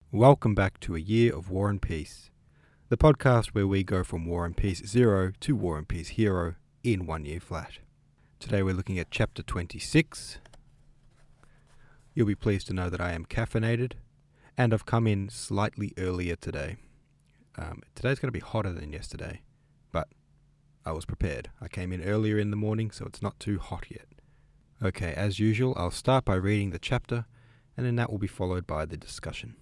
Welcome back to A Year of War and Peace, the podcast where we go from War and Peace 0 to War and Peace Hero in 1 year flat. Today we're looking at Chapter 26. You'll be pleased to know that I am caffeinated, and I've come in slightly earlier today. Today's going to be hotter than yesterday, but I was prepared. I came in earlier in the morning, so it's not too hot yet. Okay, as usual, I'll start by reading the chapter, and then that will be followed by the discussion.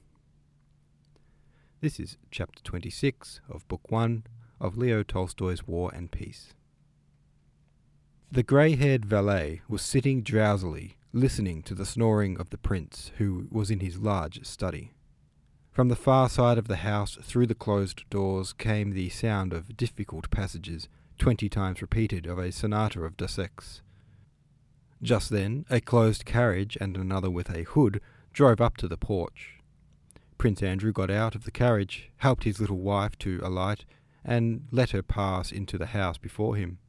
This is Chapter 26 of Book 1 of Leo Tolstoy's War and Peace. The grey-haired valet was sitting drowsily, listening to the snoring of the prince, who was in his large study. From the far side of the house, through the closed doors, came the sound of difficult passages, 20 times repeated, of a sonata of Dussek's. Just then, a closed carriage and another with a hood drove up to the porch. Prince Andrew got out of the carriage, helped his little wife to alight, and let her pass into the house before him.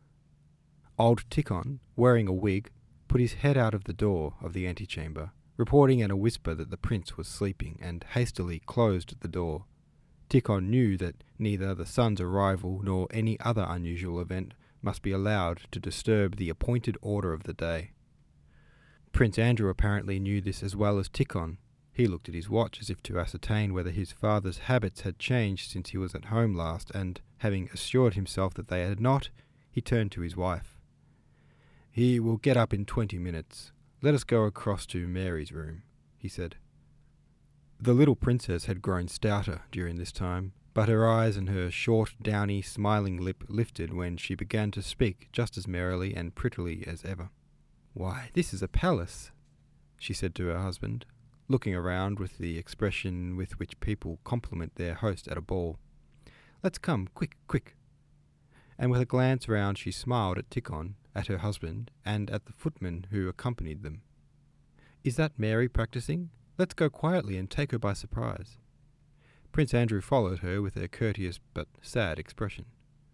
Old Tikhon, wearing a wig, put his head out of the door of the antechamber, reporting in a whisper that the prince was sleeping, and hastily closed the door. Tikhon knew that neither the son's arrival nor any other unusual event must be allowed to disturb the appointed order of the day. Prince Andrew apparently knew this as well as Tikhon. He looked at his watch as if to ascertain whether his father's habits had changed since he was at home last, and, having assured himself that they had not, he turned to his wife. "He will get up in 20 minutes. Let us go across to Mary's room," he said. The little princess had grown stouter during this time, but her eyes and her short, downy, smiling lip lifted when she began to speak just as merrily and prettily as ever. "Why, this is a palace," she said to her husband, looking around with the expression with which people compliment their host at a ball. "Let's come, quick, quick." And with a glance round she smiled at Tikhon, at her husband, and at the footman who accompanied them. "Is that Mary practising? Let's go quietly and take her by surprise." Prince Andrew followed her with a courteous but sad expression.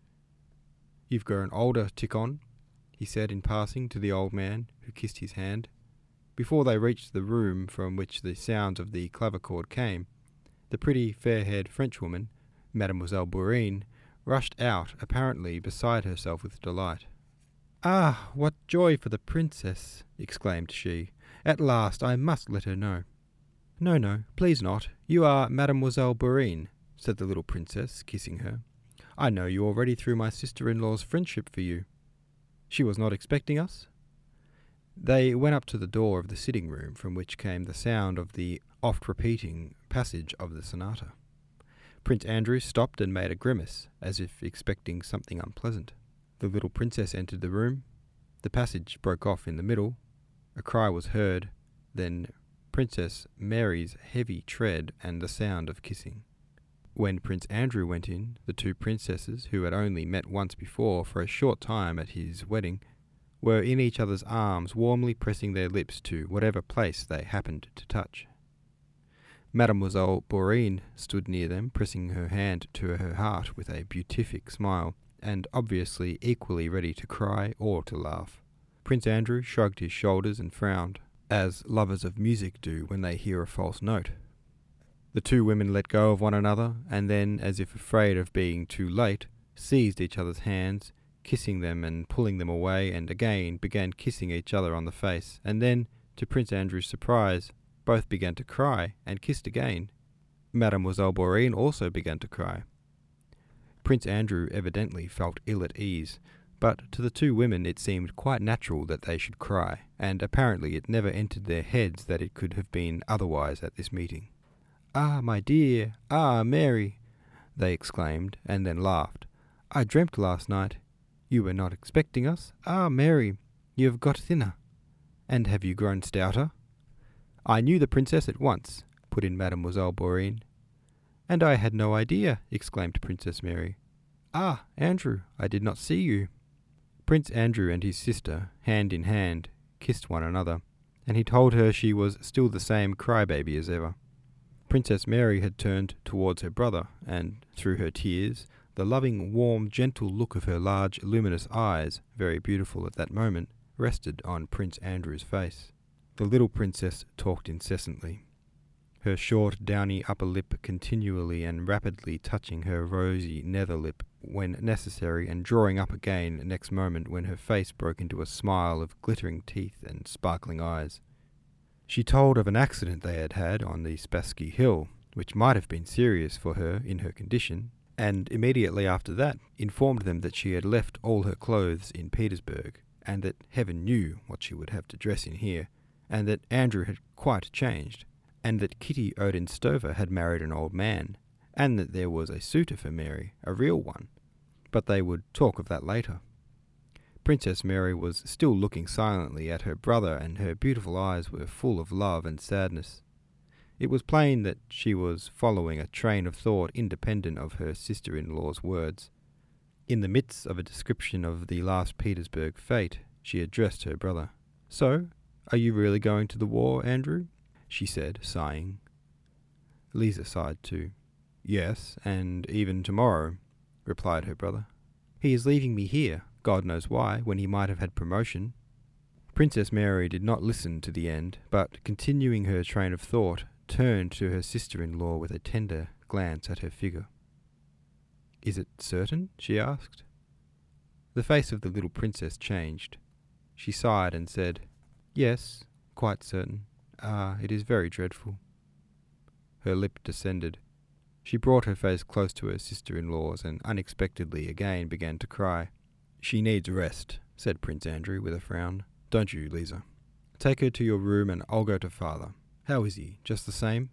"You've grown older, Tikhon," he said in passing to the old man, who kissed his hand. Before they reached the room from which the sounds of the clavichord came, the pretty, fair-haired Frenchwoman, Mademoiselle Bourienne, rushed out, apparently beside herself with delight. "Ah, what joy for the princess!" exclaimed she. "At last I must let her know." No, please not. You are Mademoiselle Bourienne," said the little princess, kissing her. "I know you already through my sister-in-law's friendship for you. She was not expecting us?" They went up to the door of the sitting-room, from which came the sound of the oft-repeating passage of the sonata. Prince Andrew stopped and made a grimace, as if expecting something unpleasant. The little princess entered the room. The passage broke off in the middle. A cry was heard, then Princess Mary's heavy tread and the sound of kissing. When Prince Andrew went in, the two princesses, who had only met once before for a short time at his wedding, were in each other's arms, warmly pressing their lips to whatever place they happened to touch. Mademoiselle Bourienne stood near them, pressing her hand to her heart with a beatific smile, and obviously equally ready to cry or to laugh. Prince Andrew shrugged his shoulders and frowned, as lovers of music do when they hear a false note. The two women let go of one another, and then, as if afraid of being too late, seized each other's hands, kissing them and pulling them away, and again began kissing each other on the face, and then, to Prince Andrew's surprise, both began to cry, and kissed again. Mademoiselle Bourienne also began to cry. Prince Andrew evidently felt ill at ease, but to the two women it seemed quite natural that they should cry, and apparently it never entered their heads that it could have been otherwise at this meeting. "Ah, my dear! Ah, Mary!" they exclaimed, and then laughed. "I dreamt last night. You were not expecting us. Ah, Mary, you have got thinner. And have you grown stouter?" "I knew the princess at once," put in Mademoiselle Bourienne. "And I had no idea," exclaimed Princess Mary. "Ah, Andrew, I did not see you." Prince Andrew and his sister, hand in hand, kissed one another, and he told her she was still the same crybaby as ever. Princess Mary had turned towards her brother, and, through her tears, the loving, warm, gentle look of her large, luminous eyes, very beautiful at that moment, rested on Prince Andrew's face. The little princess talked incessantly. her short, downy upper lip continually and rapidly touching her rosy nether lip when necessary and drawing up again next moment when her face broke into a smile of glittering teeth and sparkling eyes. She told of an accident they had had on the Spassky Hill, which might have been serious for her in her condition, and immediately after that informed them that she had left all her clothes in Petersburg, and that heaven knew what she would have to dress in here, and that Andrew had quite changed, and that Kitty Odinstova had married an old man, and that there was a suitor for Mary, a real one, but they would talk of that later. Princess Mary was still looking silently at her brother, and her beautiful eyes were full of love and sadness. It was plain that she was following a train of thought independent of her sister-in-law's words. In the midst of a description of the last Petersburg fete, she addressed her brother. "So, are you really going to the war, Andrew?" she said, sighing. Lisa sighed too. "Yes, and even tomorrow," replied her brother. "He is leaving me here, God knows why, when he might have had promotion." Princess Mary did not listen to the end, but, continuing her train of thought, turned to her sister-in-law with a tender glance at her figure. "Is it certain?" she asked. The face of the little princess changed. She sighed and said, "Yes, quite certain. It is very dreadful." Her lip descended. She brought her face close to her sister-in-law's and unexpectedly again began to cry. "She needs rest," said Prince Andrew with a frown. "Don't you, Lisa? Take her to your room and I'll go to father. How is he? Just the same?"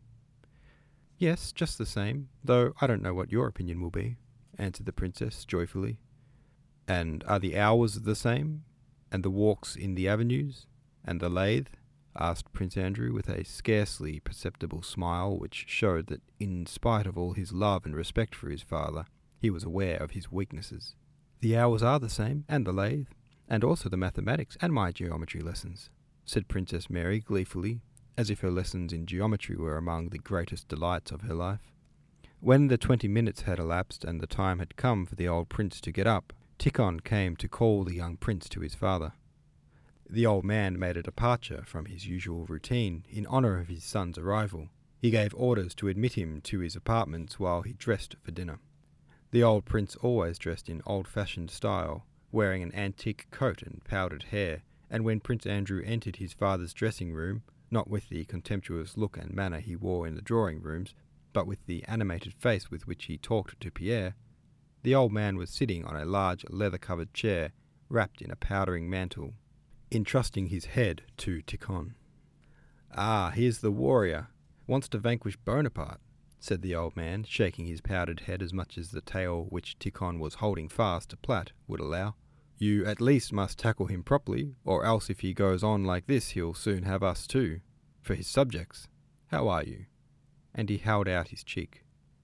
"Yes, just the same, though I don't know what your opinion will be," answered the princess joyfully. "And are the hours the same? And the walks in the avenues? And the lathe?" asked Prince Andrew with a scarcely perceptible smile which showed that in spite of all his love and respect for his father, he was aware of his weaknesses. "The hours are the same, and the lathe, and also the mathematics and my geometry lessons," said Princess Mary gleefully, as if her lessons in geometry were among the greatest delights of her life. When the 20 minutes had elapsed and the time had come for the old prince to get up, Tikhon came to call the young prince to his father. The old man made a departure from his usual routine in honour of his son's arrival. He gave orders to admit him to his apartments while he dressed for dinner. The old prince always dressed in old-fashioned style, wearing an antique coat and powdered hair, and when Prince Andrew entered his father's dressing-room, not with the contemptuous look and manner he wore in the drawing-rooms, but with the animated face with which he talked to Pierre, the old man was sitting on a large leather-covered chair, wrapped in a powdering mantle, entrusting his head to Tikhon. "Ah, here's the warrior. Wants to vanquish Bonaparte," said the old man, shaking his powdered head as much as the tail which Tikhon was holding fast to plait would allow. "You at least must tackle him properly, or else if he goes on like this he'll soon have us too, for his subjects. How are you?" And he held out his cheek.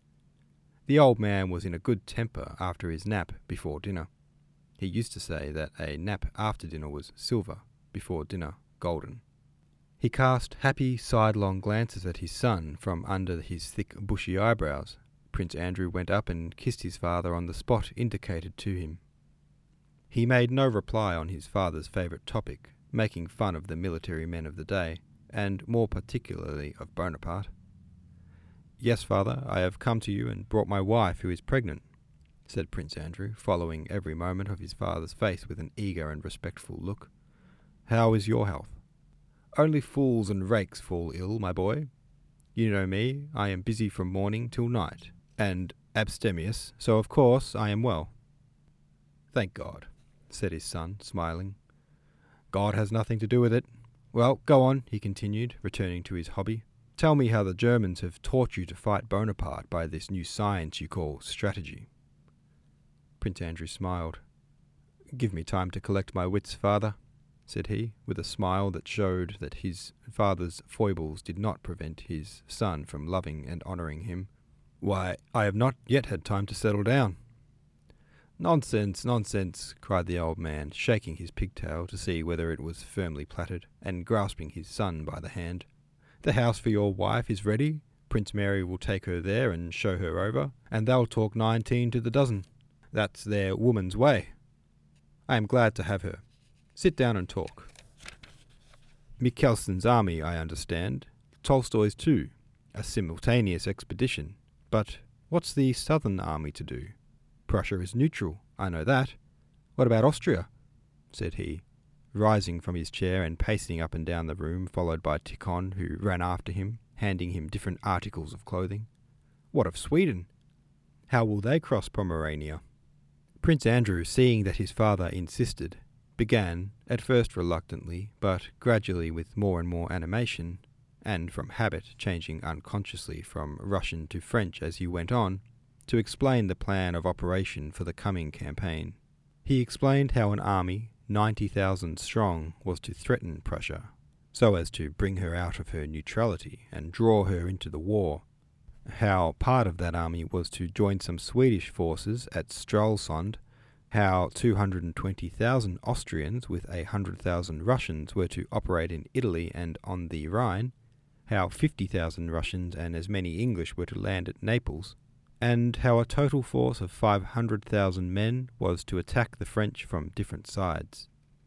The old man was in a good temper after his nap before dinner. He used to say that a nap after dinner was silver, before dinner golden. He cast happy sidelong glances at his son from under his thick bushy eyebrows. Prince Andrew went up and kissed his father on the spot indicated to him. He made no reply on his father's favourite topic, making fun of the military men of the day, and more particularly of Bonaparte. "Yes, father, I have come to you and brought my wife who is pregnant," said Prince Andrew, following every moment of his father's face with an eager and respectful look. "How is your health?" "Only fools and rakes fall ill, my boy. You know me, I am busy from morning till night, and abstemious, so of course I am well." "Thank God," said his son, smiling. "God has nothing to do with it. Well, go on," he continued, returning to his hobby. "Tell me how the Germans have taught you to fight Bonaparte by this new science you call strategy." Prince Andrew smiled. "Give me time to collect my wits, father," said he, with a smile that showed that his father's foibles did not prevent his son from loving and honouring him. "Why, I have not yet had time to settle down." "Nonsense, nonsense," cried the old man, shaking his pigtail to see whether it was firmly plaited, and grasping his son by the hand. "The house for your wife is ready. Prince Mary will take her there and show her over, and they'll talk 19 to the dozen. That's their woman's way. I am glad to have her. Sit down and talk." "Mikhelson's army, I understand. Tolstoy's too," a simultaneous expedition. But what's the southern army to do? Prussia is neutral, I know that. What about Austria? Said he, rising from his chair and pacing up and down the room, followed by Tikhon, who ran after him, handing him different articles of clothing. What of Sweden? How will they cross Pomerania? Prince Andrew, seeing that his father insisted, began, at first reluctantly, but gradually with more and more animation, and from habit changing unconsciously from Russian to French as he went on, to explain the plan of operation for the coming campaign. He explained how an army, 90,000 strong, was to threaten Prussia, so as to bring her out of her neutrality and draw her into the war. How part of that army was to join some Swedish forces at Stralsund, how 220,000 Austrians with 100,000 Russians were to operate in Italy and on the Rhine, how 50,000 Russians and as many English were to land at Naples, and how a total force of 500,000 men was to attack the French from different sides.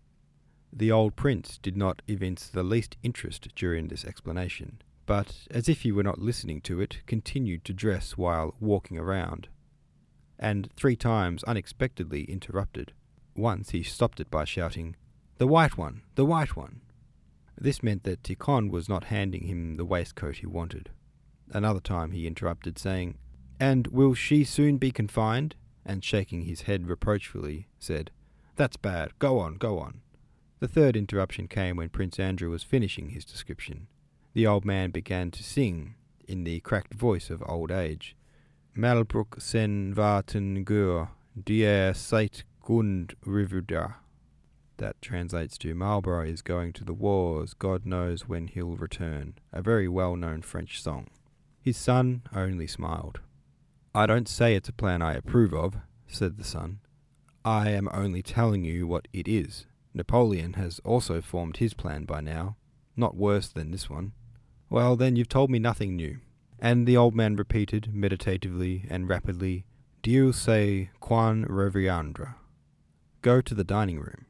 The old prince did not evince the least interest during this explanation, but, as if he were not listening to it, continued to dress while walking around, and 3 times unexpectedly interrupted. Once he stopped it by shouting, "The white one! The white one!" This meant that Tikhon was not handing him the waistcoat he wanted. Another time he interrupted, saying, "And will she soon be confined?" and shaking his head reproachfully, said, "That's bad, go on, go on." The third interruption came when Prince Andrew was finishing his description. The old man began to sing, in the cracked voice of old age, "Malbruck sen warten gur, die seit Gund rivuda." That translates to Marlborough is going to the wars, God knows when he'll return, a very well-known French song. His son only smiled. "I don't say it's a plan I approve of," said the son. "I am only telling you what it is. Napoleon has also formed his plan by now, not worse than this one." "Well, then you've told me nothing new." And the old man repeated meditatively and rapidly, "Dieu sait quand reviendra." Go to the dining room.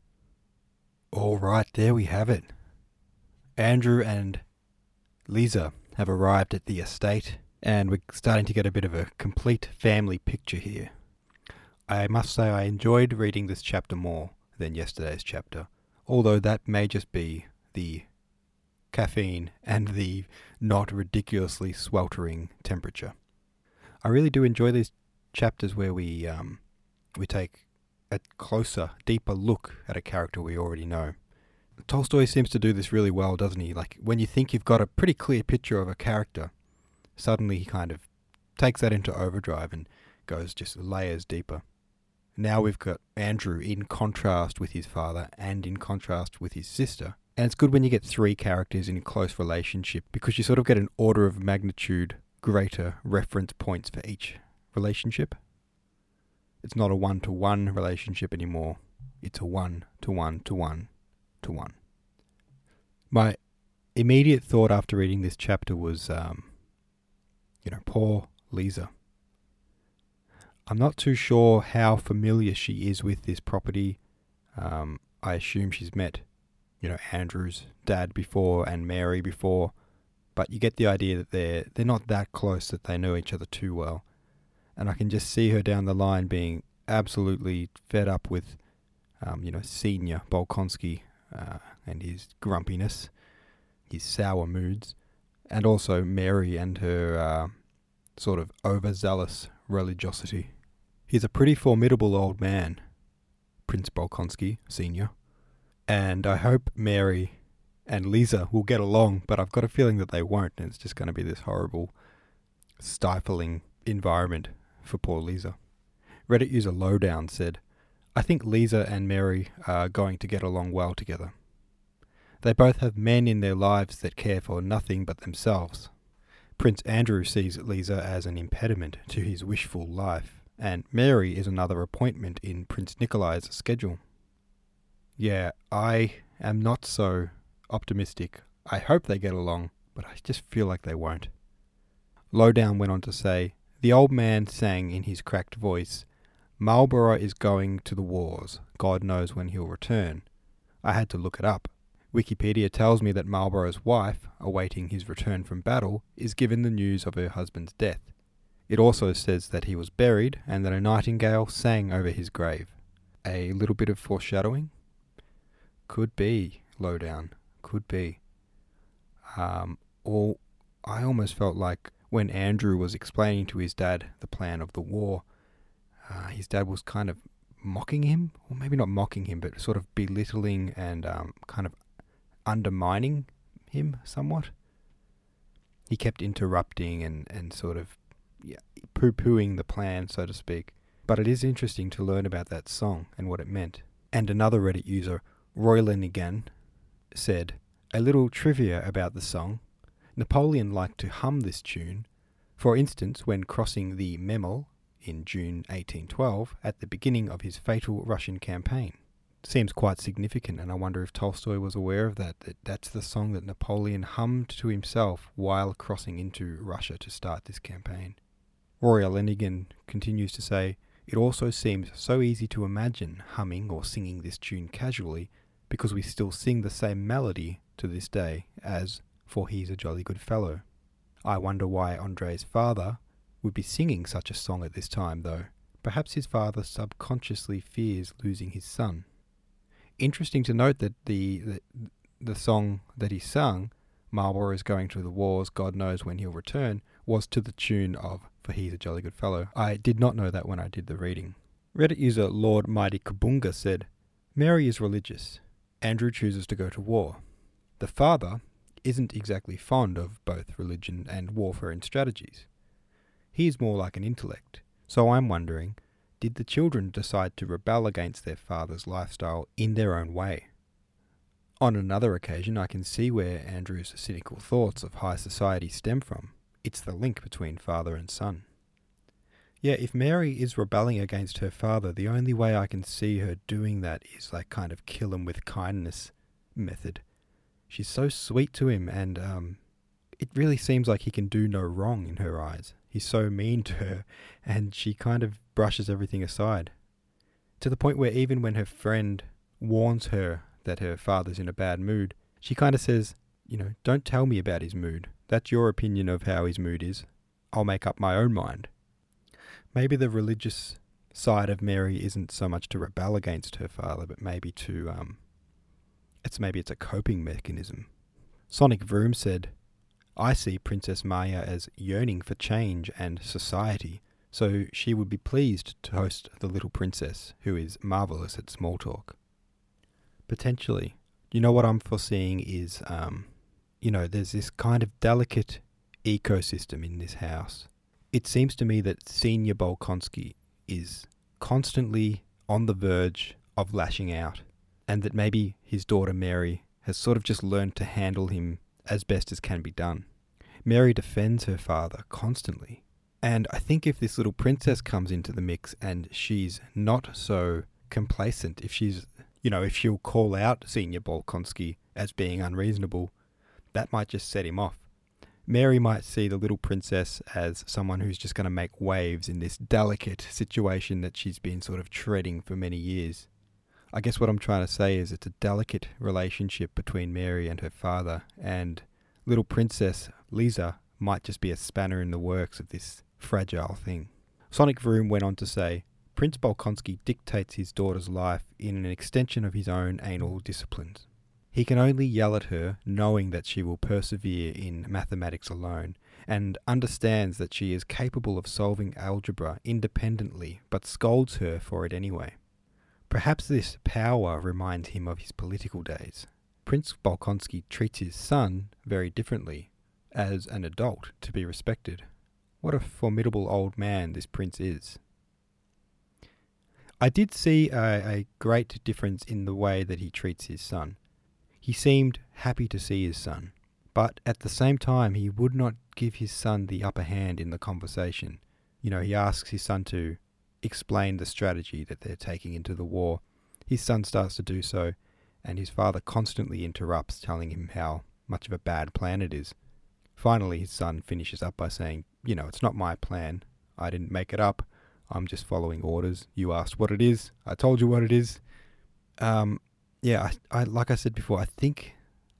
All right, there we have it. Andrew and Lisa have arrived at the estate, and we're starting to get a bit of a complete family picture here. I must say I enjoyed reading this chapter more than yesterday's chapter, although that may just be the caffeine and the not ridiculously sweltering temperature. I really do enjoy these chapters where we take a closer, deeper look at a character we already know. Tolstoy seems to do this really well, doesn't he? Like, when you think you've got a pretty clear picture of a character, suddenly he kind of takes that into overdrive and goes just layers deeper. Now we've got Andrew in contrast with his father and in contrast with his sister. And it's good when you get 3 characters in a close relationship, because you sort of get an order of magnitude greater reference points for each relationship. It's not a 1-to-1 relationship anymore. It's a 1-to-1-to-1-to-1. My immediate thought after reading this chapter was, poor Lisa. I'm not too sure how familiar she is with this property. I assume she's met, Andrew's dad before and Mary before, but you get the idea that they're not that close, that they know each other too well. And I can just see her down the line being absolutely fed up with, Senior Bolkonsky and his grumpiness, his sour moods, and also Mary and her sort of overzealous religiosity. He's a pretty formidable old man, Prince Bolkonsky, Senior, and I hope Mary and Lisa will get along, but I've got a feeling that they won't, and it's just going to be this horrible, stifling environment for poor Lisa. Reddit user Lowdown said, "I think Lisa and Mary are going to get along well together. They both have men in their lives that care for nothing but themselves. Prince Andrew sees Lisa as an impediment to his wishful life, and Mary is another appointment in Prince Nikolai's schedule. Yeah, I am not so optimistic. I hope they get along, but I just feel like they won't." Lowdown went on to say, "The old man sang in his cracked voice, 'Marlborough is going to the wars. God knows when he'll return.' I had to look it up. Wikipedia tells me that Marlborough's wife, awaiting his return from battle, is given the news of her husband's death. It also says that he was buried and that a nightingale sang over his grave. A little bit of foreshadowing? Could be, Lowdown. Could be. Or I almost felt like when Andrew was explaining to his dad the plan of the war, his dad was kind of mocking him, or maybe not mocking him, but sort of belittling and kind of undermining him somewhat. He kept interrupting and sort of poo-pooing the plan, so to speak. But it is interesting to learn about that song and what it meant. And another Reddit user, Roylenigan, said, "A little trivia about the song. Napoleon liked to hum this tune. For instance, when crossing the Memel in June 1812 at the beginning of his fatal Russian campaign." Seems quite significant, and I wonder if Tolstoy was aware of that that's the song that Napoleon hummed to himself while crossing into Russia to start this campaign. Roylenigan continues to say, "It also seems so easy to imagine humming or singing this tune casually because we still sing the same melody to this day as For He's a Jolly Good Fellow. I wonder why Andrei's father would be singing such a song at this time, though. Perhaps his father subconsciously fears losing his son." Interesting to note that the song that he sung, Marlborough is going to the wars, God knows when he'll return, was to the tune of For He's a Jolly Good Fellow. I did not know that when I did the reading. Reddit user Lord Mighty Kabunga said, "Mary is religious. Andrew chooses to go to war. The father isn't exactly fond of both religion and warfare and strategies. He is more like an intellect. So I'm wondering, did the children decide to rebel against their father's lifestyle in their own way?" On another occasion, I can see where Andrew's cynical thoughts of high society stem from. It's the link between father and son. Yeah, if Mary is rebelling against her father, the only way I can see her doing that is like kind of kill him with kindness method. She's so sweet to him, and it really seems like he can do no wrong in her eyes. He's so mean to her, and she kind of brushes everything aside. To the point where even when her friend warns her that her father's in a bad mood, she kind of says, "Don't tell me about his mood. That's your opinion of how his mood is. I'll make up my own mind." Maybe the religious side of Mary isn't so much to rebel against her father, but maybe it's a coping mechanism. Sonic Vroom said, "I see Princess Maya as yearning for change and society, so she would be pleased to host the little princess, who is marvellous at small talk." Potentially. What I'm foreseeing is, there's this kind of delicate ecosystem in this house. It seems to me that Senior Bolkonsky is constantly on the verge of lashing out, and that maybe his daughter Mary has sort of just learned to handle him as best as can be done. Mary defends her father constantly, and I think if this little princess comes into the mix and she's not so complacent, if she'll call out Senior Bolkonsky as being unreasonable, that might just set him off. Mary might see the little princess as someone who's just going to make waves in this delicate situation that she's been sort of treading for many years. I guess what I'm trying to say is it's a delicate relationship between Mary and her father, and little princess Lisa might just be a spanner in the works of this fragile thing. Sonic Vroom went on to say, "Prince Bolkonsky dictates his daughter's life in an extension of his own anal disciplines. He can only yell at her, knowing that she will persevere in mathematics alone, and understands that she is capable of solving algebra independently, but scolds her for it anyway. Perhaps this power reminds him of his political days. Prince Bolkonsky treats his son very differently, as an adult to be respected. What a formidable old man this prince is." I did see a great difference in the way that he treats his son. He seemed happy to see his son, but at the same time he would not give his son the upper hand in the conversation. He asks his son to explain the strategy that they're taking into the war. His son starts to do so, and his father constantly interrupts, telling him how much of a bad plan it is. Finally, his son finishes up by saying, "It's not my plan. I didn't make it up. I'm just following orders. You asked what it is. I told you what it is." I like I said before, I think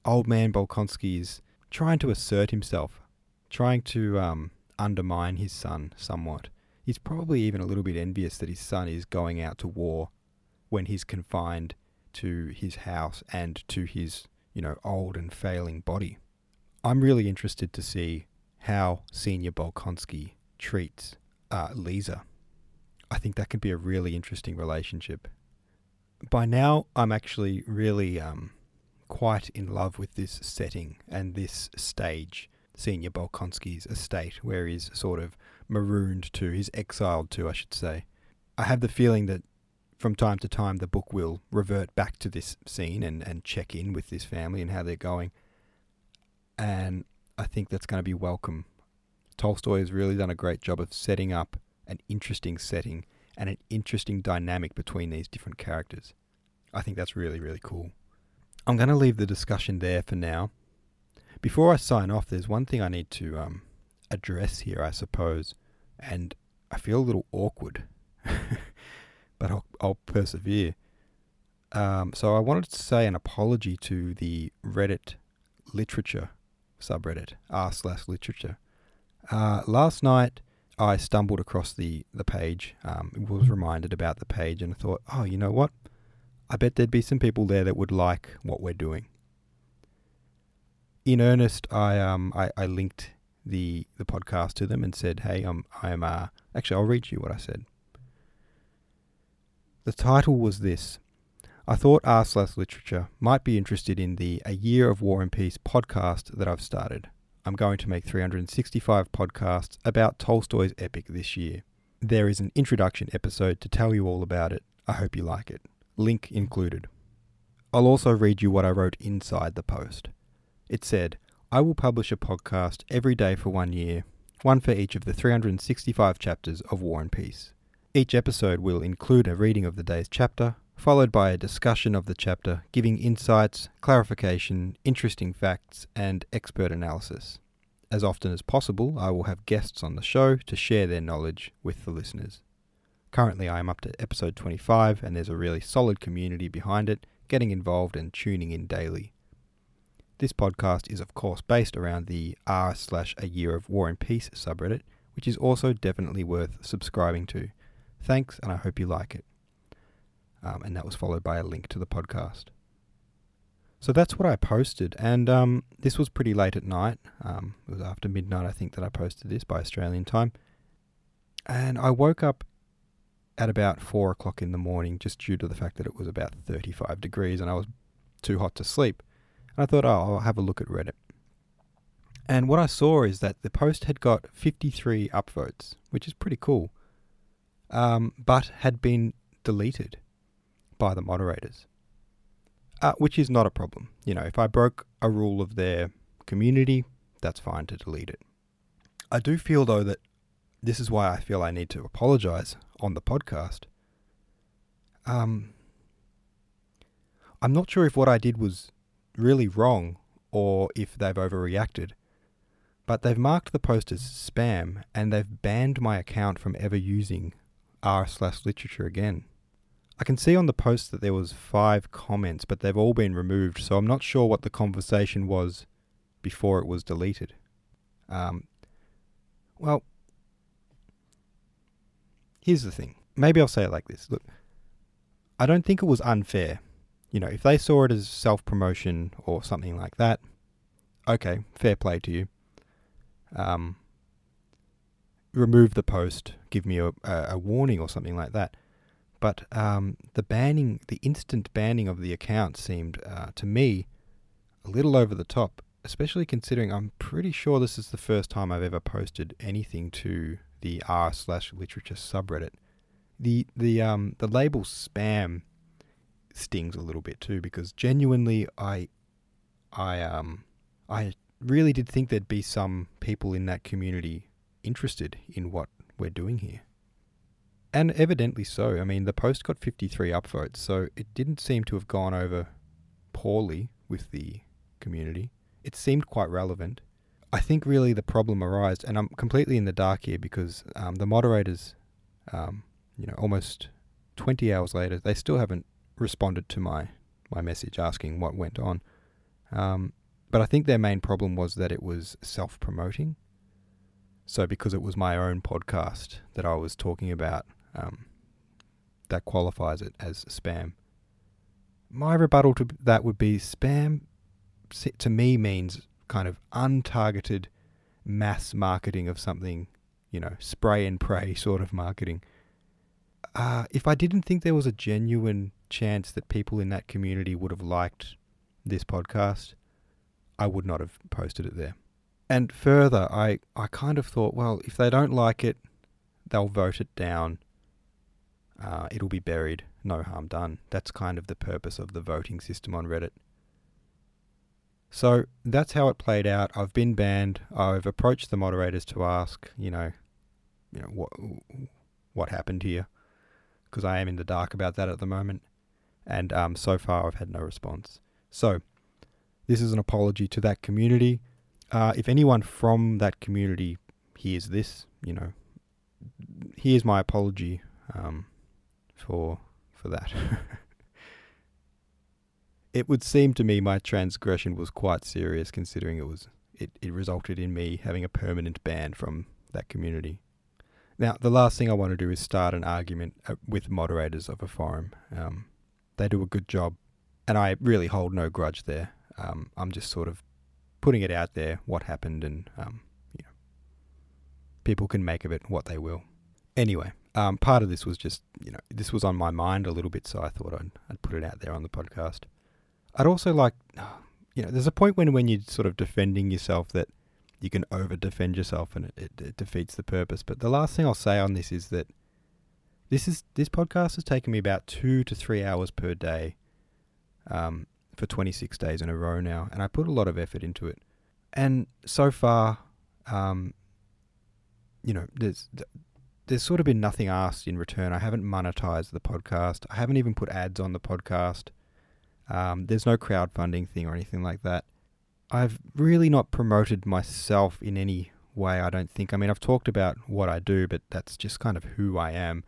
old man Bolkonsky is trying to assert himself, trying to undermine his son somewhat. He's probably even a little bit envious that his son is going out to war when he's confined to his house and to his, old and failing body. I'm really interested to see how Senior Bolkonsky treats Lisa. I think that could be a really interesting relationship. By now, I'm actually really quite in love with this setting and this stage, Senior Bolkonsky's estate, where he's sort of marooned to, he's exiled to, I should say. I have the feeling that from time to time the book will revert back to this scene and check in with this family and how they're going. And I think that's going to be welcome. Tolstoy has really done a great job of setting up an interesting setting and an interesting dynamic between these different characters. I think that's really, really cool. I'm going to leave the discussion there for now. Before I sign off, there's one thing I need to address here, I suppose, and I feel a little awkward, but I'll persevere. So I wanted to say an apology to the Reddit literature subreddit, r/literature. Last night, I stumbled across the page, was reminded about the page, and I thought, oh, you know what? I bet there'd be some people there that would like what we're doing. In earnest, I linked the podcast to them and said, hey, actually, I'll read you what I said. The title was this: I thought r/literature might be interested in the A Year of War and Peace podcast that I've started. I'm going to make 365 podcasts about Tolstoy's epic this year. There is an introduction episode to tell you all about it. I hope you like it. Link included. I'll also read you what I wrote inside the post. It said, I will publish a podcast every day for 1 year, one for each of the 365 chapters of War and Peace. Each episode will include a reading of the day's chapter, followed by a discussion of the chapter, giving insights, clarification, interesting facts, and expert analysis. As often as possible, I will have guests on the show to share their knowledge with the listeners. Currently, I am up to episode 25, and there's a really solid community behind it, getting involved and tuning in daily. This podcast is, of course, based around the r/A Year of War and Peace subreddit, which is also definitely worth subscribing to. Thanks, and I hope you like it. And that was followed by a link to the podcast. So that's what I posted, and this was pretty late at night. It was after midnight, I think, that I posted this by Australian time. And I woke up at about 4 o'clock in the morning, just due to the fact that it was about 35 degrees and I was too hot to sleep. And I thought, I'll have a look at Reddit. And what I saw is that the post had got 53 upvotes, which is pretty cool, but had been deleted by the moderators, which is not a problem. If I broke a rule of their community, that's fine to delete it. I do feel, though, that this is why I feel I need to apologize on the podcast. I'm not sure if what I did was really wrong or if they've overreacted, but they've marked the post as spam and they've banned my account from ever using r/literature again. I can see on the post that there was 5 comments, but they've all been removed, so I'm not sure what the conversation was before it was deleted. Well, here's the thing. Maybe I'll say it like this. Look, I don't think it was unfair. If they saw it as self-promotion or something like that, okay, fair play to you. Remove the post, give me a warning or something like that. But the instant banning of the account seemed, to me, a little over the top, especially considering I'm pretty sure this is the first time I've ever posted anything to the r/literature subreddit. The label spam stings a little bit too, because genuinely I really did think there'd be some people in that community interested in what we're doing here. And evidently so. I mean, the post got 53 upvotes, so it didn't seem to have gone over poorly with the community. It seemed quite relevant. I think really the problem arose, and I'm completely in the dark here because the moderators, almost 20 hours later, they still haven't responded to my message asking what went on. But I think their main problem was that it was self-promoting. So because it was my own podcast that I was talking about, that qualifies it as spam. My rebuttal to that would be spam to me means kind of untargeted mass marketing of something, spray and pray sort of marketing. If I didn't think there was a genuine chance that people in that community would have liked this podcast, I would not have posted it there. And further, I kind of thought, well, if they don't like it, they'll vote it down. It'll be buried, no harm done. That's kind of the purpose of the voting system on Reddit. So that's how it played out. I've been banned. I've approached the moderators to ask, what happened here, because I am in the dark about that at the moment. And so far, I've had no response. So this is an apology to that community. If anyone from that community hears this, here's my apology for that. It would seem to me my transgression was quite serious, considering it resulted in me having a permanent ban from that community. Now, the last thing I want to do is start an argument with moderators of a forum. They do a good job, and I really hold no grudge there. I'm just sort of putting it out there, what happened, and people can make of it what they will. Anyway, part of this was just, this was on my mind a little bit, so I thought I'd put it out there on the podcast. I'd also like, there's a point when you're sort of defending yourself that you can over-defend yourself and it defeats the purpose. But the last thing I'll say on this is that this podcast has taken me about 2 to 3 hours per day for 26 days in a row now, and I put a lot of effort into it. And so far, there's sort of been nothing asked in return. I haven't monetized the podcast. I haven't even put ads on the podcast. There's no crowdfunding thing or anything like that. I've really not promoted myself in any way, I don't think. I mean, I've talked about what I do, but that's just kind of who I am.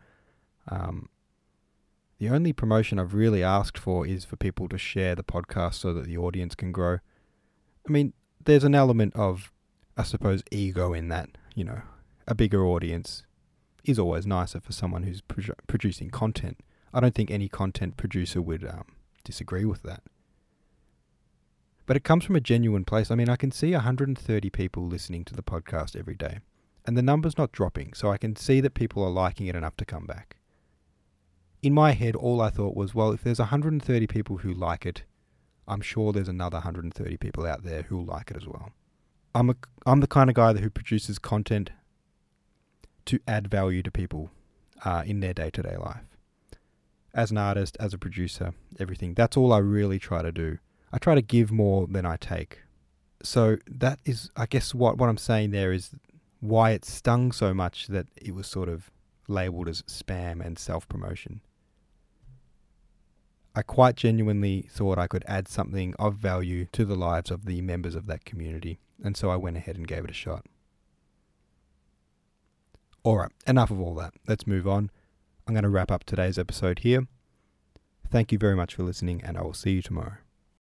The only promotion I've really asked for is for people to share the podcast so that the audience can grow. I mean, there's an element of, I suppose, ego in that, a bigger audience is always nicer for someone who's producing content. I don't think any content producer would disagree with that. But it comes from a genuine place. I mean, I can see 130 people listening to the podcast every day, and the number's not dropping, so I can see that people are liking it enough to come back. In my head, all I thought was, well, if there's 130 people who like it, I'm sure there's another 130 people out there who will like it as well. I'm the kind of guy who produces content to add value to people in their day-to-day life. As an artist, as a producer, everything. That's all I really try to do. I try to give more than I take. So that is, I guess, what I'm saying there is why it stung so much that it was sort of labelled as spam and self-promotion. I quite genuinely thought I could add something of value to the lives of the members of that community, and so I went ahead and gave it a shot. Alright, enough of all that. Let's move on. I'm going to wrap up today's episode here. Thank you very much for listening, and I will see you tomorrow.